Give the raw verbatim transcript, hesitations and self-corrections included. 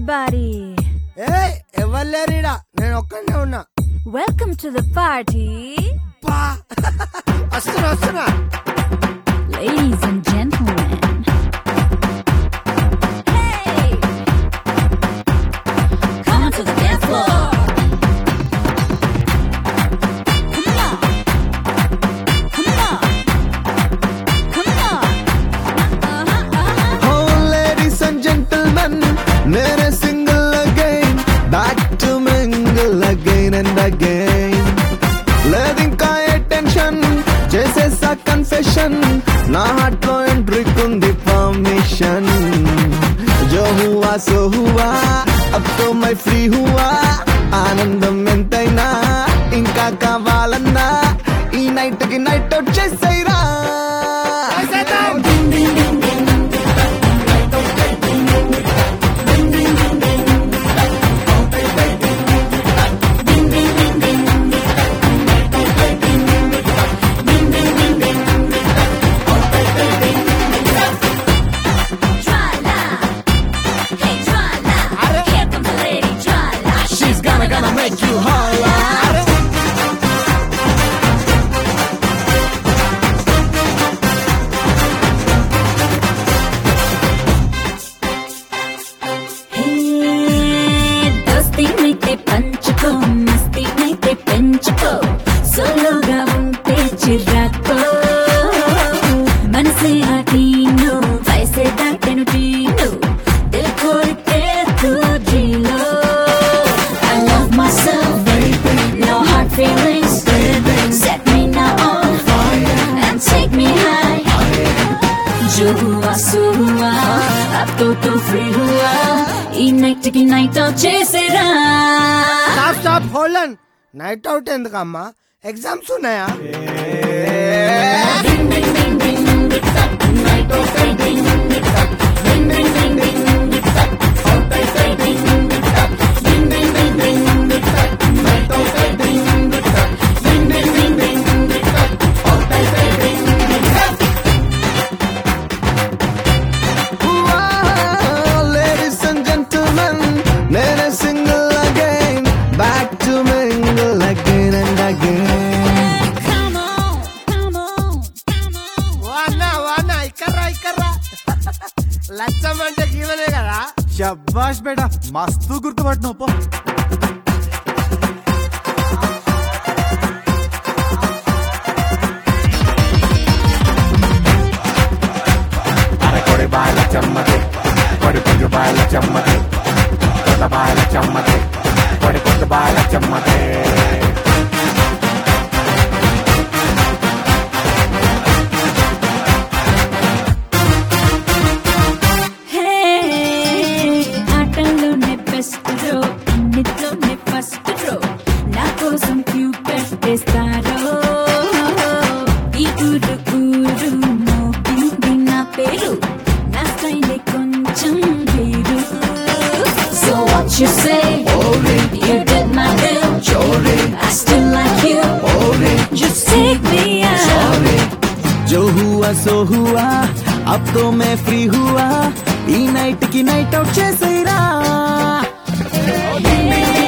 everybody. Hey, evallerida నేను ఒక్కనే ఉన్నా. Welcome to the party. Pa. వస్తున్నా వస్తున్నా. Ladies and gentlemen. Hey. Come on to the dance floor. Come on. Come on. Come on. Uh-huh, uh-huh. Oh, ladies and gentlemen, mere single again, back to mingle again and again. Ledinka attention, chesesa confession, na heart lo entry kundi permission. Jo hua so hua, ab to मैं free hua, ఆనందం ఎంతైనా ఇంకా కావాలన్నా ఈ night కి night out చేసేరా. Make you holla. Hey, dosti naite panchuko, masti naite penchuko, sologa unte chirako. Manase aatino, vaise daatenu tino, dil korte tu jilo. I love myself, baby. No hard feelings, baby. Set me now on fire and take me high. जो हुआ सो हुआ, अब तो तू free हुआ. ఈ night కి night out చేసేరా. Stop stop hold on. Night out ఎందుకమ్మా? ఎగ్జామ్స్ ఉన్నాయా? Ladies and gentlemen, mere single again, back to mingle again and again. Come on, come on, come on. వానా వానా ఇక్కర్రా ఇక్కర్రా. లచ్చం అంటే జీవనే కదా. శబ్బాష్ బేటా, మస్తు గుర్తుపట్టినావు పో. baila chammate podi podi baila chammate toda baila chammate podi podi baila chammate Hey, ఆటల్లోనే best రో, అన్నిట్లోనే first row, నా కోసం queue పెట్టేస్తారో. ఈ ఊరు ఊరు మోగింది నా పేరు, నా స్టైలే కొంచెం వేరు. So what you say? You did my bill. I still like you. Just take me out. जो हुआ सो हुआ, अब तो मैं फ्री हुआ. ఈ నైట్ కి నైట్ అవుట్ చేసేరా. Hey.